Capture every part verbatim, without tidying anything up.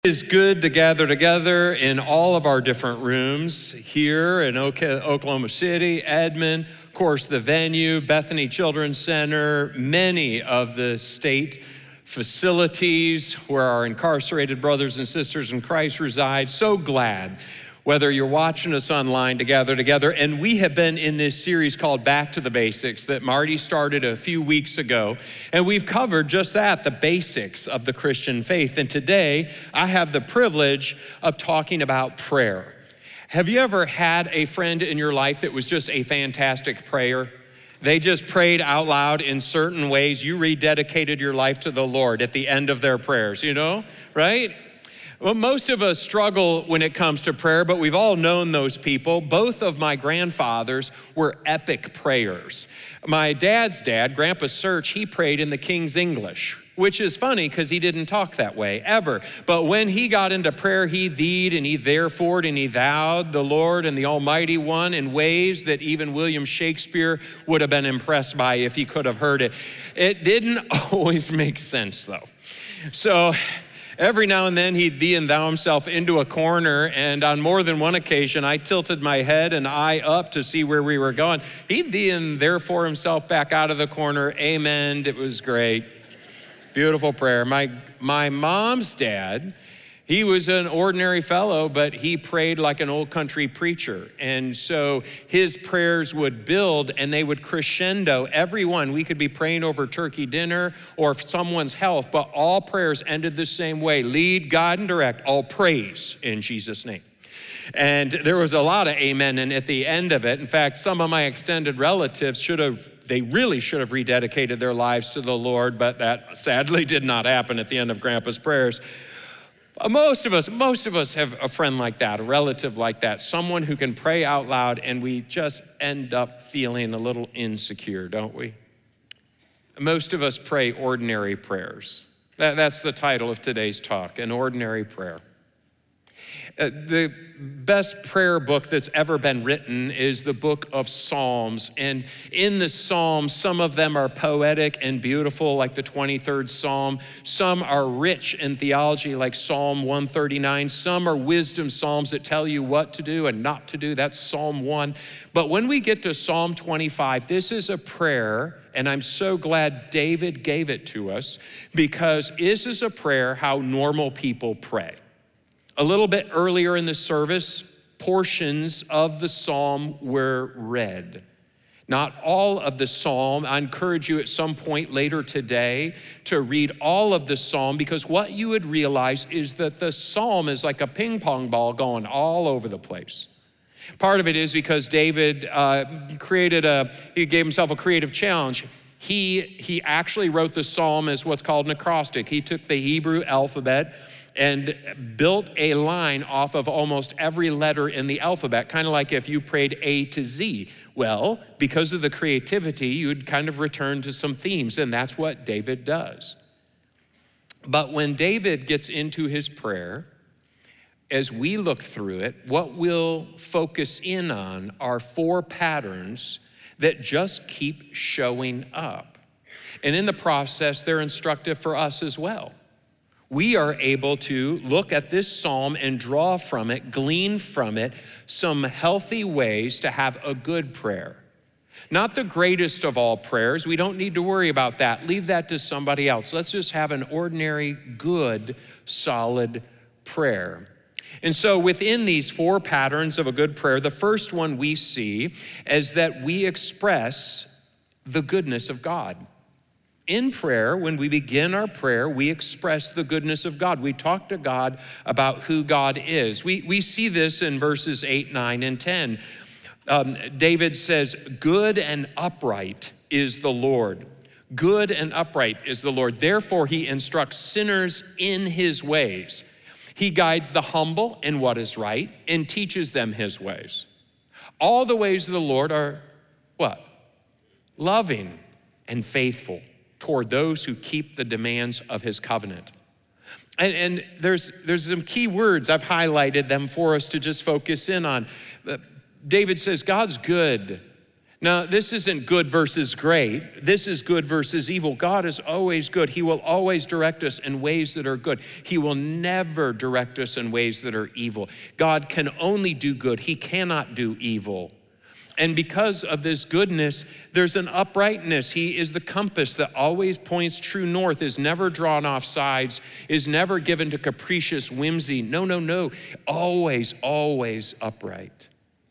It is good to gather together in all of our different rooms here in Oklahoma City, Edmond, of course, the venue, Bethany Children's Center, many of the state facilities where our incarcerated brothers and sisters in Christ reside. So glad whether you're watching us online to gather together. And we have been in this series called Back to the Basics that Marty started a few weeks ago. And we've covered just that, the basics of the Christian faith. And today, I have the privilege of talking about prayer. Have you ever had a friend in your life that was just a fantastic prayer? They just prayed out loud in certain ways. You rededicated your life to the Lord at the end of their prayers, you know, right? Well, most of us struggle when it comes to prayer, but we've all known those people. Both of my grandfathers were epic prayers. My dad's dad, Grandpa Search, he prayed in the King's English, which is funny because he didn't talk that way ever. But when he got into prayer, he thee'd and he therefore'd and he thou'd the Lord and the Almighty One in ways that even William Shakespeare would have been impressed by if he could have heard it. It didn't always make sense though. So every now and then he'd thee and thou himself into a corner, and on more than one occasion I tilted my head and eye up to see where we were going. He'd thee and therefore himself back out of the corner. Amen. It was great. Beautiful prayer. My, my mom's dad, he was an ordinary fellow, but he prayed like an old country preacher. And so his prayers would build and they would crescendo. Everyone, we could be praying over turkey dinner or someone's health, but all prayers ended the same way. Lead, guide, and direct, all praise in Jesus' name. And there was a lot of amen and at the end of it. In fact, some of my extended relatives should have, they really should have rededicated their lives to the Lord, but that sadly did not happen at the end of Grandpa's prayers. Most of us, most of us have a friend like that, a relative like that, someone who can pray out loud and we just end up feeling a little insecure, don't we? Most of us pray ordinary prayers. That, that's the title of today's talk, an ordinary prayer. Uh, the best prayer book that's ever been written is the book of Psalms. And in the Psalms, some of them are poetic and beautiful, like the twenty-third Psalm. Some are rich in theology, like Psalm one thirty-nine. Some are wisdom Psalms that tell you what to do and not to do. That's Psalm one. But when we get to Psalm twenty-five, this is a prayer, and I'm so glad David gave it to us, because this is a prayer how normal people pray. A little bit earlier in the service, portions of the psalm were read. Not all of the psalm. I encourage you at some point later today to read all of the psalm, because what you would realize is that the psalm is like a ping pong ball going all over the place. Part of it is because David uh, created a, he gave himself a creative challenge. He, he actually wrote the psalm as what's called an acrostic. He took the Hebrew alphabet and built a line off of almost every letter in the alphabet, kind of like if you prayed A to Z. Well, because of the creativity, you'd kind of return to some themes, and that's what David does. But when David gets into his prayer, as we look through it, what we'll focus in on are four patterns that just keep showing up. And in the process, they're instructive for us as well. We are able to look at this psalm and draw from it, glean from it, some healthy ways to have a good prayer. Not the greatest of all prayers. We don't need to worry about that. Leave that to somebody else. Let's just have an ordinary, good, solid prayer. And so within these four patterns of a good prayer, the first one we see is that we express the goodness of God. In prayer, when we begin our prayer, we express the goodness of God. We talk to God about who God is. We, we see this in verses eight, nine, and ten. Um, David says, good and upright is the Lord. Good and upright is the Lord. Therefore, he instructs sinners in his ways. He guides the humble in what is right and teaches them his ways. All the ways of the Lord are what? Loving and faithful toward those who keep the demands of his covenant. And, and there's, there's some key words. I've highlighted them for us to just focus in on. David says, God's good. Now, this isn't good versus great. This is good versus evil. God is always good. He will always direct us in ways that are good. He will never direct us in ways that are evil. God can only do good. He cannot do evil. And because of this goodness, there's an uprightness. He is the compass that always points true north, is never drawn off sides, is never given to capricious whimsy. No, no, no. Always, always upright.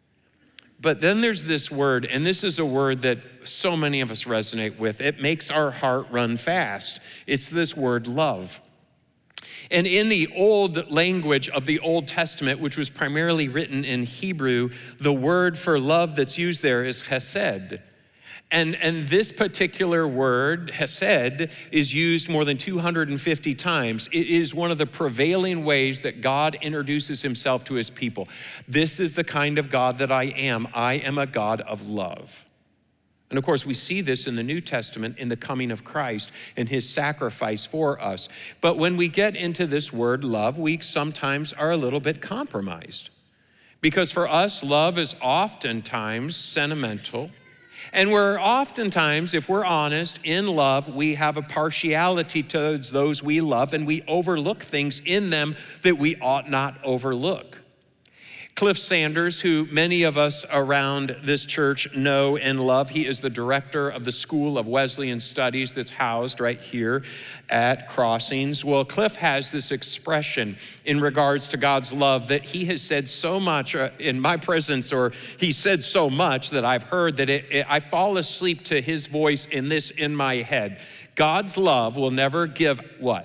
But then there's this word, and this is a word that so many of us resonate with. It makes our heart run fast. It's this word, love. And in the old language of the Old Testament, which was primarily written in Hebrew, the word for love that's used there is chesed. And, and this particular word, hesed, is used more than two hundred fifty times. It is one of the prevailing ways that God introduces himself to his people. This is the kind of God that I am. I am a God of love. And of course, we see this in the New Testament in the coming of Christ and his sacrifice for us. But when we get into this word love, we sometimes are a little bit compromised. Because for us, love is oftentimes sentimental. And we're oftentimes, if we're honest, in love, we have a partiality towards those we love, and we overlook things in them that we ought not overlook. Cliff Sanders, who many of us around this church know and love, he is the director of the School of Wesleyan Studies that's housed right here at Crossings. Well, Cliff has this expression in regards to God's love that he has said so much in my presence, or he said so much that I've heard that it, it, I fall asleep to his voice in this in my head. God's love will never give what?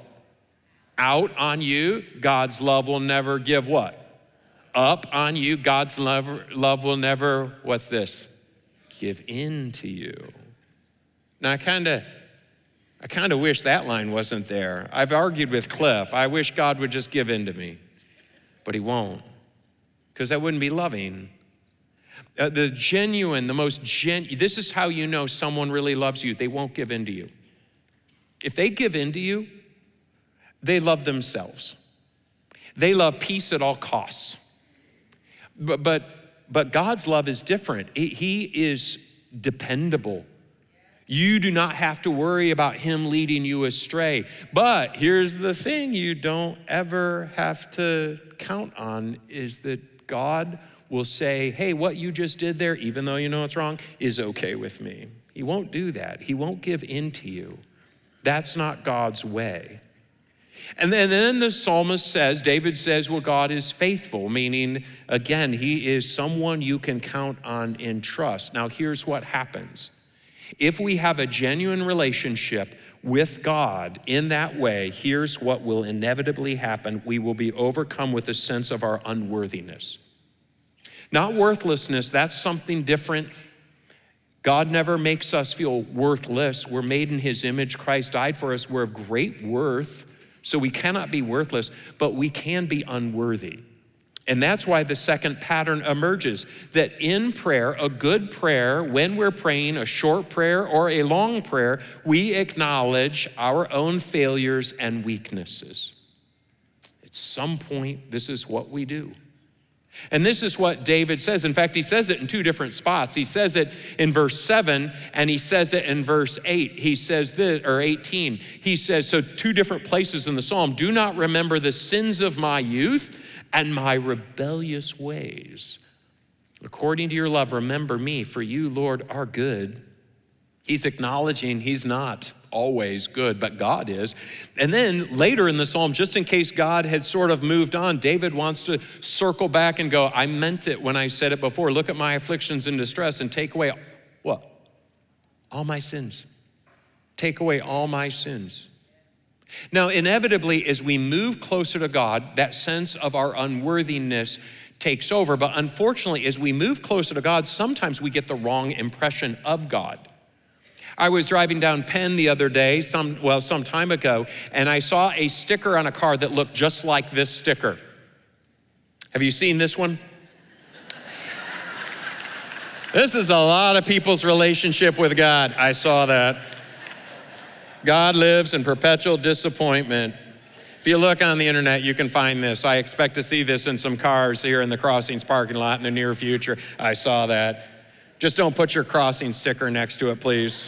Out on you. God's love will never give what? Up on you. God's love, love will never, what's this? Give in to you. Now, I kind of I kind of wish that line wasn't there. I've argued with Cliff. I wish God would just give in to me, but he won't, because that wouldn't be loving. Uh, the genuine, the most genuine, this is how you know someone really loves you. They won't give in to you. If they give in to you, they love themselves. They love peace at all costs. But, but, but God's love is different. He is dependable. You do not have to worry about him leading you astray. But here's the thing you don't ever have to count on is that God will say, hey, what you just did there, even though you know it's wrong, is okay with me. He won't do that. He won't give in to you. That's not God's way. And then, and then the psalmist says, David says, well, God is faithful, meaning, again, he is someone you can count on and trust. Now, here's what happens. If we have a genuine relationship with God in that way, here's what will inevitably happen. We will be overcome with a sense of our unworthiness. Not worthlessness, that's something different. God never makes us feel worthless. We're made in his image. Christ died for us. We're of great worth. So we cannot be worthless, but we can be unworthy. And that's why the second pattern emerges, that in prayer, a good prayer, when we're praying a short prayer or a long prayer, we acknowledge our own failures and weaknesses. At some point, this is what we do. And this is what David says. In fact, he says it in two different spots. He says it in verse seven, and he says it in verse eight. He says this, or eighteen. He says, so two different places in the psalm, do not remember the sins of my youth and my rebellious ways. According to your love, remember me, for you, Lord, are good. He's acknowledging he's not always good, but God is. And then later in the psalm, just in case God had sort of moved on, David wants to circle back and go, I meant it when I said it before. Look at my afflictions and distress and take away, what? All my sins. Take away all my sins. Now, inevitably, as we move closer to God, that sense of our unworthiness takes over. But unfortunately, as we move closer to God, sometimes we get the wrong impression of God. I was driving down Penn the other day, some well, some time ago, and I saw a sticker on a car that looked just like this sticker. Have you seen this one? This is a lot of people's relationship with God. I saw that. God lives in perpetual disappointment. If you look on the internet, you can find this. I expect to see this in some cars here in the Crossings parking lot in the near future. I saw that. Just don't put your crossing sticker next to it, please.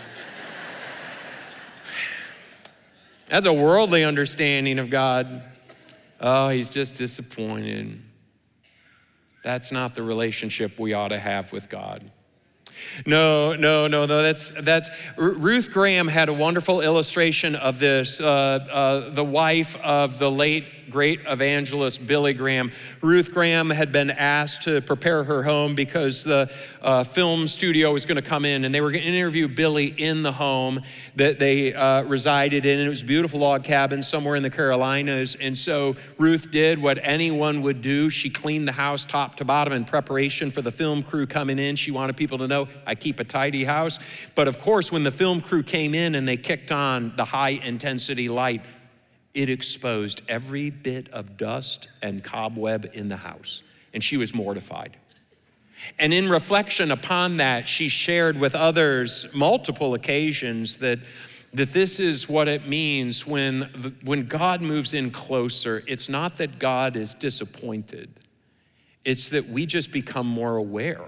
That's a worldly understanding of God. Oh, he's just disappointed. That's not the relationship we ought to have with God. No, no, no, no, that's, that's, Ruth Graham had a wonderful illustration of this. Uh, uh, the wife of the late great evangelist Billy Graham. Ruth Graham had been asked to prepare her home because the uh, film studio was going to come in and they were going to interview Billy in the home that they uh, resided in. And it was a beautiful log cabin somewhere in the Carolinas. And so Ruth did what anyone would do. She cleaned the house top to bottom in preparation for the film crew coming in. She wanted people to know, I keep a tidy house. But of course, when the film crew came in and they kicked on the high intensity light, it exposed every bit of dust and cobweb in the house. And she was mortified. And in reflection upon that, she shared with others multiple occasions that, that this is what it means when, when God moves in closer. It's not that God is disappointed. It's that we just become more aware.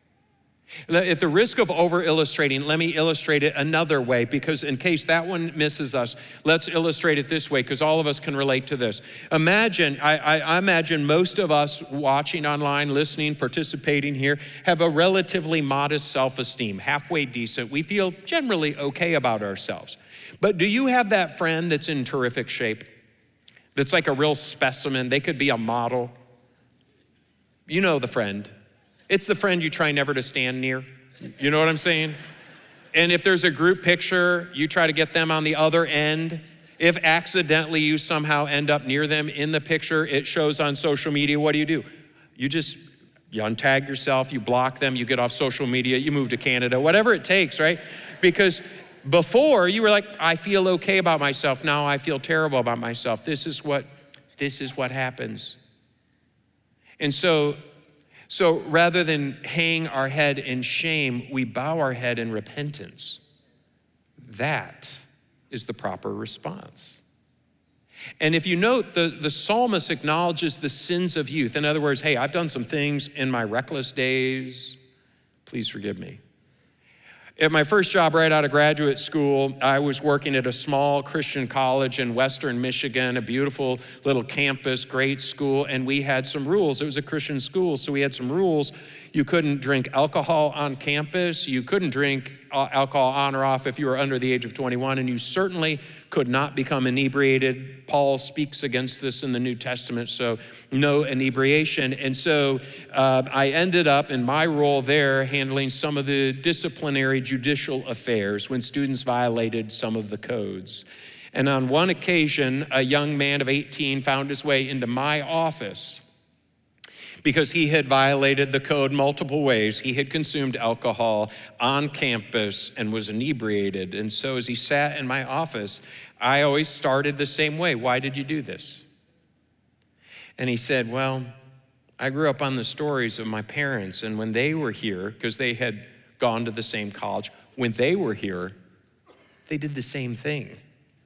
At the risk of over-illustrating, let me illustrate it another way, because in case that one misses us, let's illustrate it this way, because all of us can relate to this. Imagine, I, I, I imagine most of us watching online, listening, participating here, have a relatively modest self-esteem, halfway decent. We feel generally okay about ourselves. But do you have that friend that's in terrific shape? That's like a real specimen? They could be a model. You know the friend. It's the friend you try never to stand near. You know what I'm saying? And if there's a group picture, you try to get them on the other end. If accidentally you somehow end up near them in the picture, it shows on social media, what do you do? You just, you untag yourself, you block them, you get off social media, you move to Canada, whatever it takes, right? Because before you were like, I feel okay about myself. Now I feel terrible about myself. This is what, this is what happens. And so, So rather than hang our head in shame, we bow our head in repentance. That is the proper response. And if you note, the, the psalmist acknowledges the sins of youth. In other words, hey, I've done some things in my reckless days. Please forgive me. At my first job right out of graduate school, I was working at a small Christian college in Western Michigan, a beautiful little campus, great school, and we had some rules. It was a Christian school, so we had some rules. You couldn't drink alcohol on campus. You couldn't drink alcohol on or off if you were under the age of twenty-one, and you certainly could not become inebriated. Paul speaks against this in the New Testament, so no inebriation. And so uh, I ended up in my role there handling some of the disciplinary judicial affairs when students violated some of the codes. And on one occasion, a young man of eighteen found his way into my office because he had violated the code multiple ways. He had consumed alcohol on campus and was inebriated. And so as he sat in my office, I always started the same way. Why did you do this? And he said, well, I grew up on the stories of my parents, and when they were here, because they had gone to the same college, when they were here, they did the same thing.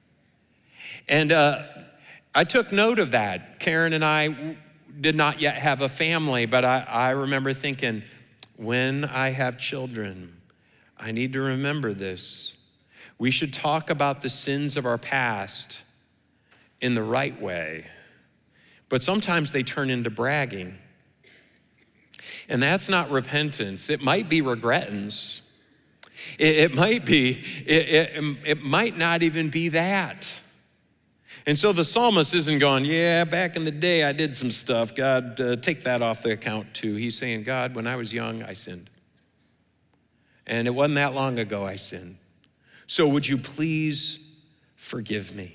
And uh, I took note of that. Karen and I did not yet have a family, but I, I remember thinking, when I have children, I need to remember this. We should talk about the sins of our past in the right way, but sometimes they turn into bragging. And that's not repentance. It might be regretance. It, it might be, it, it, it might not even be that. And so the psalmist isn't going, yeah, back in the day I did some stuff. God, uh, take that off the account too. He's saying, God, when I was young, I sinned. And it wasn't that long ago I sinned. So would you please forgive me?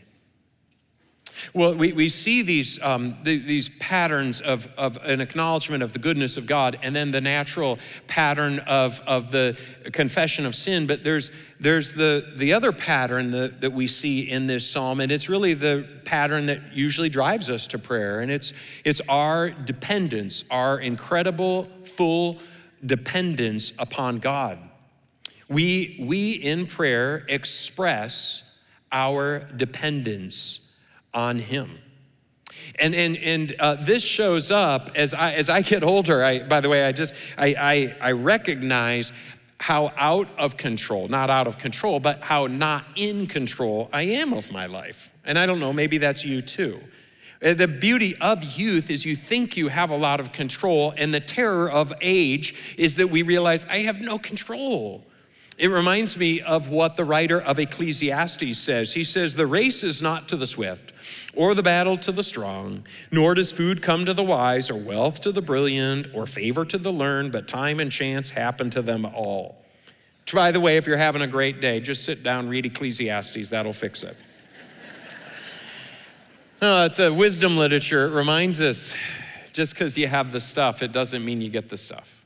Well, we, we see these, um, the, these patterns of, of an acknowledgement of the goodness of God, and then the natural pattern of, of the confession of sin. But there's, there's the, the other pattern that, that we see in this psalm, and it's really the pattern that usually drives us to prayer. And it's, it's our dependence, our incredible, full dependence upon God. We, we in prayer express our dependence on him. And and and uh, this shows up as I as I get older. I, by the way, I just I, I I recognize how out of control, not out of control, but how not in control I am of my life. And I don't know, maybe that's you too. The beauty of youth is you think you have a lot of control, and the terror of age is that we realize I have no control. It reminds me of what the writer of Ecclesiastes says. He says, the race is not to the swift, or the battle to the strong, nor does food come to the wise, or wealth to the brilliant, or favor to the learned, but time and chance happen to them all. By the way, if you're having a great day, just sit down, read Ecclesiastes, that'll fix it. No, it's a wisdom literature. It reminds us, just because you have the stuff, it doesn't mean you get the stuff.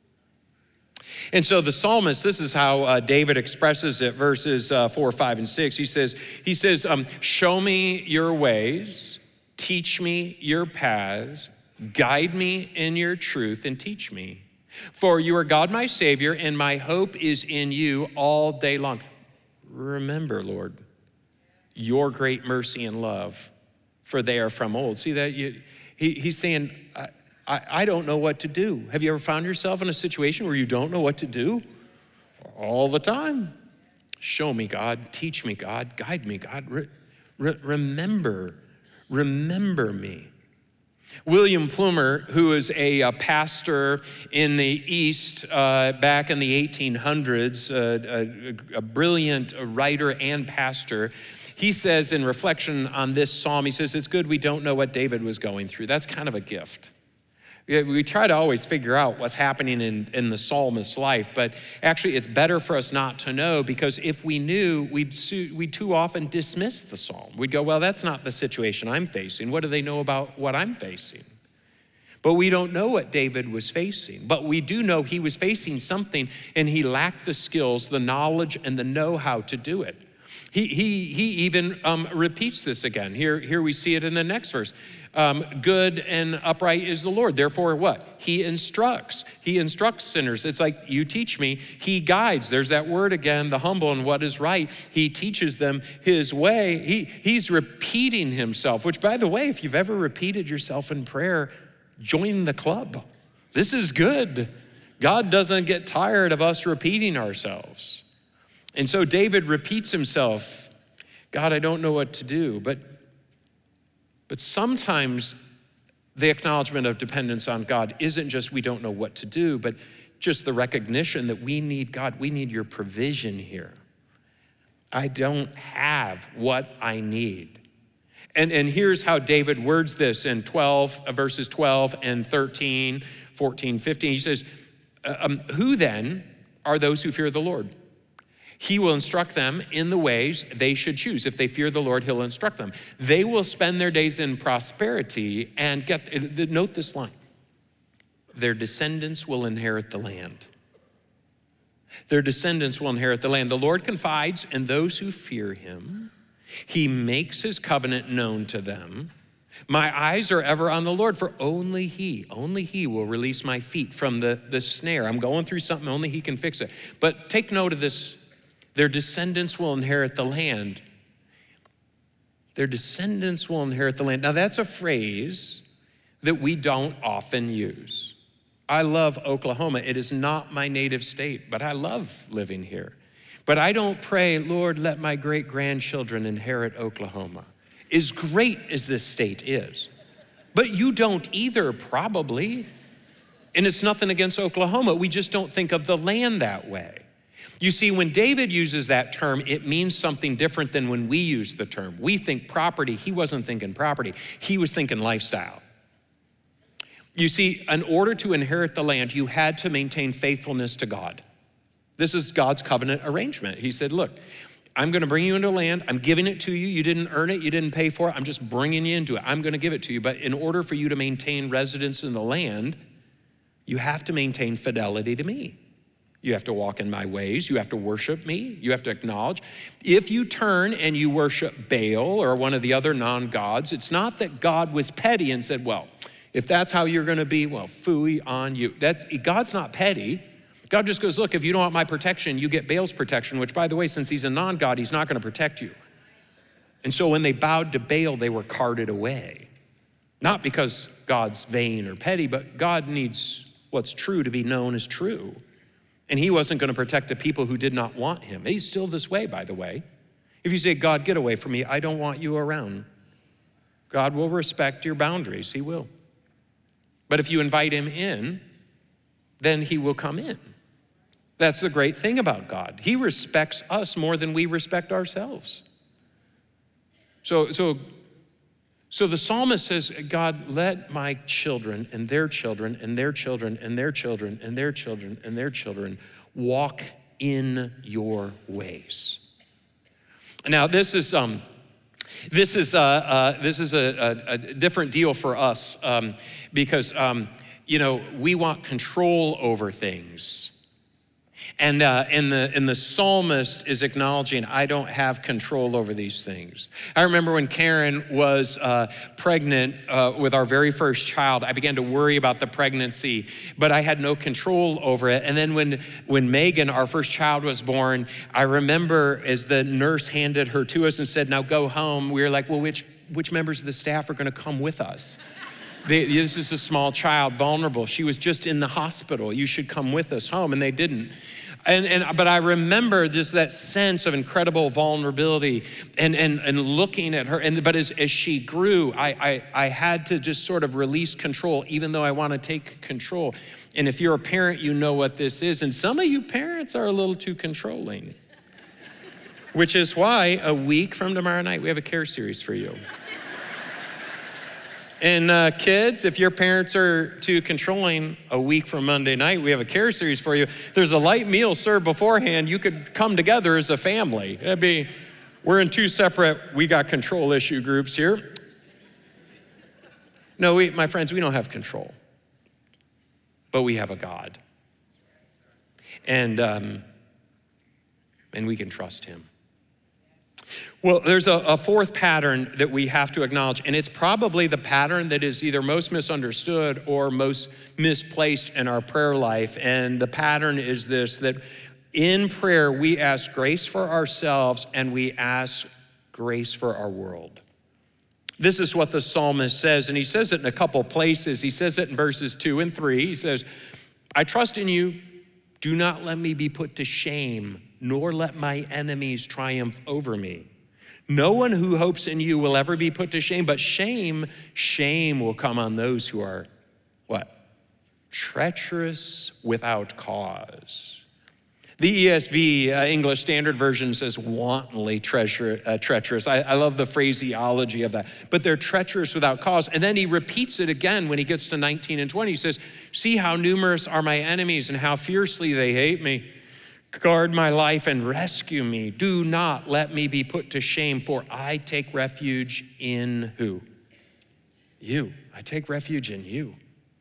And so the psalmist, this is how uh, David expresses it, verses uh, four, five, and six. He says, he says, um, show me your ways, teach me your paths, guide me in your truth, and teach me. For you are God, my Savior, and my hope is in you all day long. Remember, Lord, your great mercy and love, for they are from old. See that? You, he, he's saying, I, I, I don't know what to do. Have you ever found yourself in a situation where you don't know what to do? All the time. Show me, God. Teach me, God. Guide me, God. Re, re, remember, remember me. William Plumer, who is a, a pastor in the East uh, back in the eighteen hundreds, uh, a, a brilliant writer and pastor, he says in reflection on this psalm, he says, it's good we don't know what David was going through. That's kind of a gift. We try to always figure out what's happening in, in the psalmist's life, but actually it's better for us not to know, because if we knew, we'd, we'd too often dismiss the psalm. We'd go, well, that's not the situation I'm facing. What do they know about what I'm facing? But we don't know what David was facing. But we do know he was facing something, and he lacked the skills, the knowledge, and the know-how to do it. He, he, he even um, repeats this again. Here, here we see it in the next verse. Um, good and upright is the Lord. Therefore, what? He instructs. He instructs sinners. It's like, you teach me. He guides. There's that word again, the humble and what is right. He teaches them his way. He, he's repeating himself, which, by the way, if you've ever repeated yourself in prayer, join the club. This is good. God doesn't get tired of us repeating ourselves. And so David repeats himself, God, I don't know what to do. But, but sometimes the acknowledgement of dependence on God isn't just we don't know what to do, but just the recognition that we need God, we need your provision here. I don't have what I need. And, and here's how David words this in twelve, verses twelve and thirteen, fourteen, fifteen. He says, um, who then are those who fear the Lord? He will instruct them in the ways they should choose. If they fear the Lord, he'll instruct them. They will spend their days in prosperity and get, note this line, their descendants will inherit the land. Their descendants will inherit the land. The Lord confides in those who fear him. He makes his covenant known to them. My eyes are ever on the Lord, for only he, only he will release my feet from the, the snare. I'm going through something, only he can fix it. But take note of this. Their descendants will inherit the land. Their descendants will inherit the land. Now that's a phrase that we don't often use. I love Oklahoma. It is not my native state, but I love living here. But I don't pray, Lord, let my great-grandchildren inherit Oklahoma. As great as this state is. But you don't either, probably. And it's nothing against Oklahoma. We just don't think of the land that way. You see, when David uses that term, it means something different than when we use the term. We think property. He wasn't thinking property. He was thinking lifestyle. You see, in order to inherit the land, you had to maintain faithfulness to God. This is God's covenant arrangement. He said, look, I'm going to bring you into land. I'm giving it to you. You didn't earn it. You didn't pay for it. I'm just bringing you into it. I'm going to give it to you. But in order for you to maintain residence in the land, you have to maintain fidelity to me. You have to walk in my ways. You have to worship me. You have to acknowledge. If you turn and you worship Baal or one of the other non-gods, it's not that God was petty and said, well, if that's how you're going to be, well, phooey on you. That's, God's not petty. God just goes, look, if you don't want my protection, you get Baal's protection, which, by the way, since he's a non-God, he's not going to protect you. And so when they bowed to Baal, they were carted away. Not because God's vain or petty, but God needs what's true to be known as true. And he wasn't going to protect the people who did not want him. He's still this way, by the way. If you say, God, get away from me, I don't want you around, God will respect your boundaries. He will. But if you invite him in, then he will come in. That's the great thing about God. He respects us more than we respect ourselves. So, so, so the psalmist says, God, let my children and their children and their children and their children and their children and their children walk in your ways. Now, this is um, this is uh, uh, this is a, a, a different deal for us um, because um, you know we want control over things. And, uh, and, the, and the psalmist is acknowledging, I don't have control over these things. I remember when Karen was uh, pregnant uh, with our very first child, I began to worry about the pregnancy, but I had no control over it. And then when, when Megan, our first child, was born, I remember as the nurse handed her to us and said, now go home, we were like, well, which, which members of the staff are gonna come with us? They, this is a small child, vulnerable. She was just in the hospital. You should come with us home, and they didn't. And, and but I remember just that sense of incredible vulnerability and, and, and looking at her. And but as, as she grew, I, I, I had to just sort of release control, even though I want to take control. And if you're a parent, you know what this is. And some of you parents are a little too controlling, which is why a week from tomorrow night, we have a care series for you. And uh, kids, if your parents are too controlling, a week from Monday night, we have a care series for you. There's a light meal served beforehand. You could come together as a family. That'd be, we're in two separate, we got control issue groups here. No, we, my friends, we don't have control, but we have a God. And, um, and we can trust him. Well, there's a, a fourth pattern that we have to acknowledge, and it's probably the pattern that is either most misunderstood or most misplaced in our prayer life. And the pattern is this, that in prayer, we ask grace for ourselves and we ask grace for our world. This is what the psalmist says, and he says it in a couple places. He says it in verses two and three. He says, I trust in you. Do not let me be put to shame, nor let my enemies triumph over me. No one who hopes in you will ever be put to shame, but shame, shame will come on those who are, what? Treacherous without cause. The E S V, uh, English Standard Version, says wantonly treasure, uh, treacherous. I, I love the phraseology of that. But they're treacherous without cause. And then he repeats it again when he gets to nineteen and twenty. He says, see how numerous are my enemies and how fiercely they hate me. Guard my life and rescue me. Do not let me be put to shame, for I take refuge in who? You. I take refuge in you.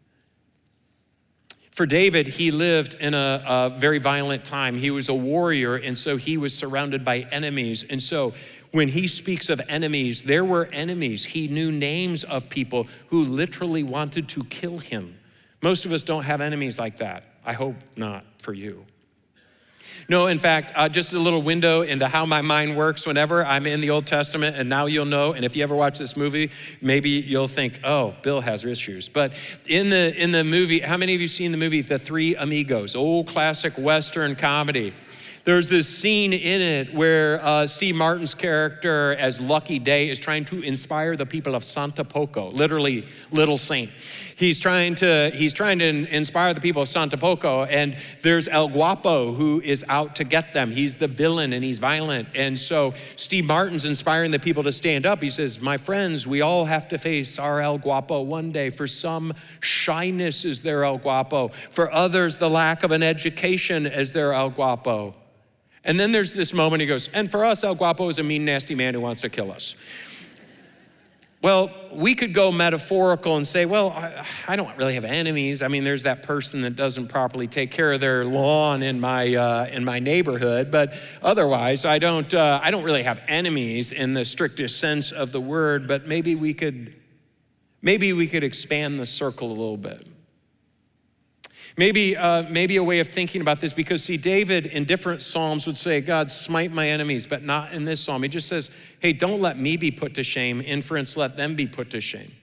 For David, he lived in a, a very violent time. He was a warrior, and so he was surrounded by enemies. And so when he speaks of enemies, there were enemies. He knew names of people who literally wanted to kill him. Most of us don't have enemies like that. I hope not for you. No, in fact, uh, just a little window into how my mind works whenever I'm in the Old Testament, and now you'll know, and if you ever watch this movie, maybe you'll think, oh, Bill has issues. But in the in the movie, how many of you seen the movie The Three Amigos, old classic Western comedy? There's this scene in it where uh, Steve Martin's character as Lucky Day is trying to inspire the people of Santo Poco, literally Little Saint. He's trying to he's trying to inspire the people of Santo Poco, and there's El Guapo who is out to get them. He's the villain and he's violent. And so Steve Martin's inspiring the people to stand up. He says, my friends, we all have to face our El Guapo one day. For some, shyness is their El Guapo. For others, the lack of an education is their El Guapo. And then there's this moment he goes, and for us, El Guapo is a mean, nasty man who wants to kill us. Well, we could go metaphorical and say, well, I, I don't really have enemies. I mean, there's that person that doesn't properly take care of their lawn in my uh, in my neighborhood, but otherwise, I don't uh, I don't really have enemies in the strictest sense of the word. But maybe we could maybe we could expand the circle a little bit. Maybe, uh, maybe a way of thinking about this, because see, David in different Psalms would say, God, smite my enemies, but not in this Psalm. He just says, hey, don't let me be put to shame. Inference, let them be put to shame.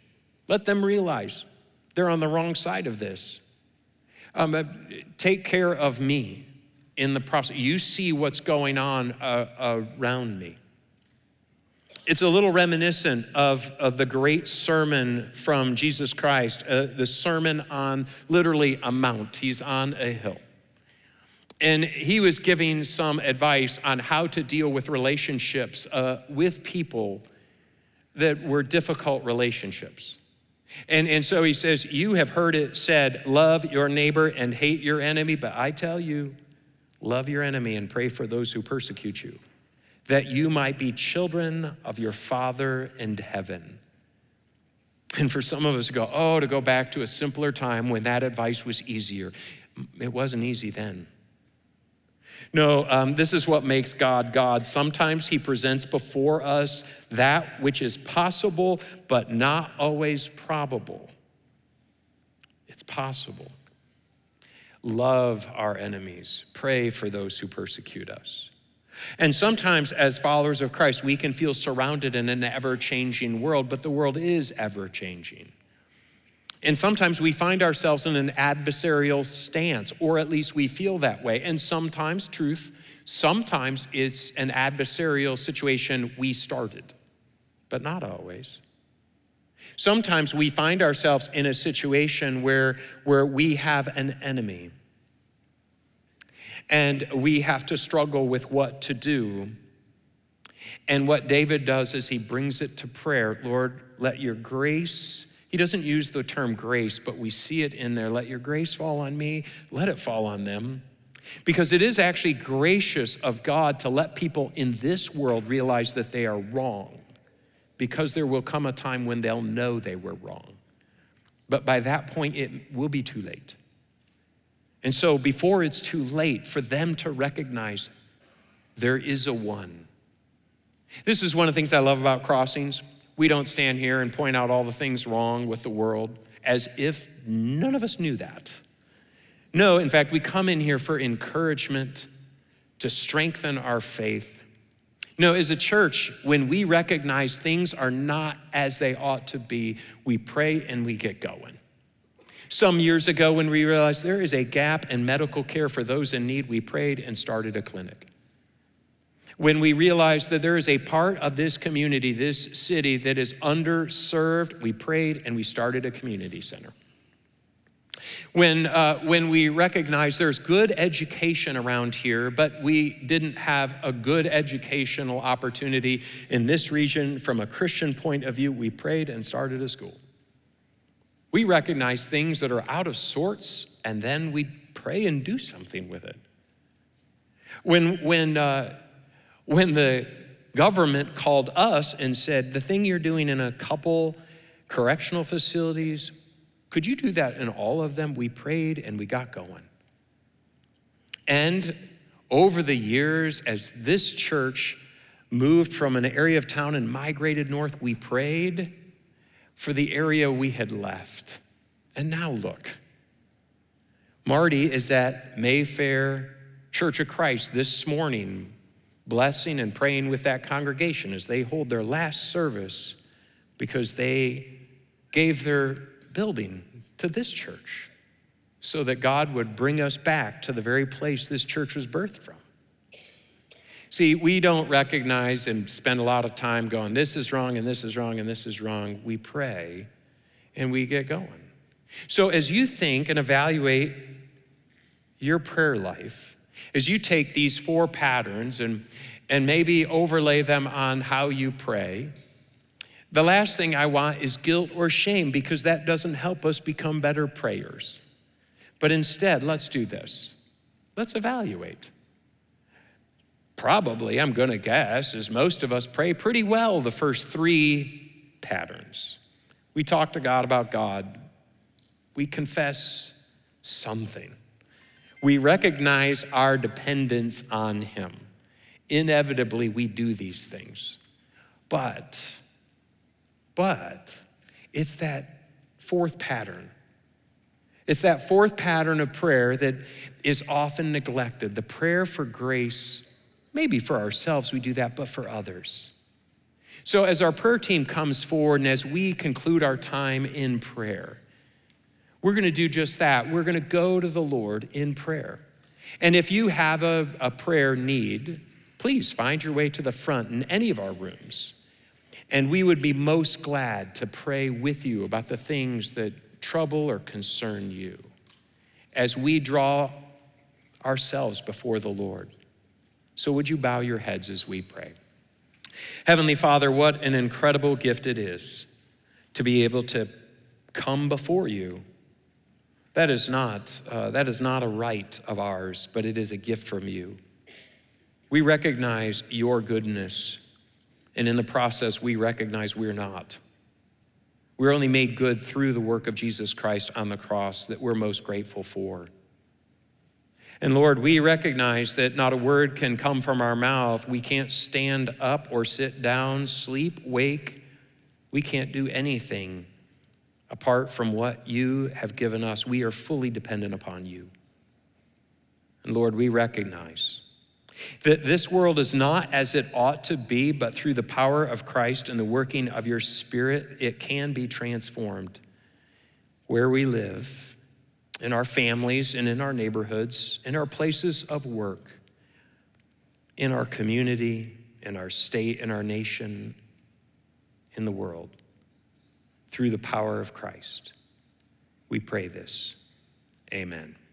Let them realize they're on the wrong side of this. Um, uh, take care of me in the process. You see what's going on uh, around me. It's a little reminiscent of, of the great sermon from Jesus Christ, uh, the Sermon on literally a mount. He's on a hill. And he was giving some advice on how to deal with relationships uh, with people that were difficult relationships. And, and so he says, you have heard it said, love your neighbor and hate your enemy, but I tell you, love your enemy and pray for those who persecute you, that you might be children of your Father in heaven. And for some of us to go, oh, to go back to a simpler time when that advice was easier. It wasn't easy then. No, um, this is what makes God God. Sometimes he presents before us that which is possible, but not always probable. It's possible. Love our enemies. Pray for those who persecute us. And sometimes as followers of Christ, we can feel surrounded in an ever-changing world, but the world is ever-changing. And sometimes we find ourselves in an adversarial stance, or at least we feel that way. And sometimes, truth, sometimes it's an adversarial situation we started, but not always. Sometimes we find ourselves in a situation where, where we have an enemy, and we have to struggle with what to do. And what David does is he brings it to prayer. Lord, let your grace, he doesn't use the term grace, but we see it in there. Let your grace fall on me, let it fall on them. Because it is actually gracious of God to let people in this world realize that they are wrong, because there will come a time when they'll know they were wrong. But by that point, it will be too late. And so before it's too late for them to recognize there is a one. This is one of the things I love about Crossings. We don't stand here and point out all the things wrong with the world as if none of us knew that. No, in fact, we come in here for encouragement, to strengthen our faith. No, as a church, when we recognize things are not as they ought to be, we pray and we get going. Some years ago, when we realized there is a gap in medical care for those in need, we prayed and started a clinic. When we realized that there is a part of this community, this city, that is underserved, we prayed and we started a community center. When, uh, when we recognized there's good education around here, but we didn't have a good educational opportunity in this region from a Christian point of view, we prayed and started a school. We recognize things that are out of sorts, and then we pray and do something with it. When, when, uh, when the government called us and said, the thing you're doing in a couple correctional facilities, could you do that in all of them? We prayed and we got going. And over the years, as this church moved from an area of town and migrated north, we prayed for the area we had left. And now look, Marty is at Mayfair Church of Christ this morning, blessing and praying with that congregation as they hold their last service because they gave their building to this church so that God would bring us back to the very place this church was birthed from. See, we don't recognize and spend a lot of time going, this is wrong and this is wrong and this is wrong. We pray and we get going. So as you think and evaluate your prayer life, as you take these four patterns and, and maybe overlay them on how you pray, the last thing I want is guilt or shame, because that doesn't help us become better prayers. But instead, let's do this. Let's evaluate. Probably, I'm gonna guess, as most of us pray pretty well the first three patterns. We talk to God about God. We confess something. We recognize our dependence on him. Inevitably, we do these things. But, but, it's that fourth pattern. It's that fourth pattern of prayer that is often neglected, the prayer for grace. Maybe for ourselves we do that, but for others. So as our prayer team comes forward and as we conclude our time in prayer, we're gonna do just that. We're gonna go to the Lord in prayer. And if you have a, a prayer need, please find your way to the front in any of our rooms. And we would be most glad to pray with you about the things that trouble or concern you as we draw ourselves before the Lord. So would you bow your heads as we pray? Heavenly Father, what an incredible gift it is to be able to come before you. That is not, uh, that is not a right of ours, but it is a gift from you. We recognize your goodness, and in the process, we recognize we're not. We're only made good through the work of Jesus Christ on the cross that we're most grateful for. And Lord, we recognize that not a word can come from our mouth. We can't stand up or sit down, sleep, wake. We can't do anything apart from what you have given us. We are fully dependent upon you. And Lord, we recognize that this world is not as it ought to be, but through the power of Christ and the working of your Spirit, it can be transformed. Where we live, in our families and in our neighborhoods, in our places of work, in our community, in our state, in our nation, in the world, through the power of Christ. We pray this. Amen.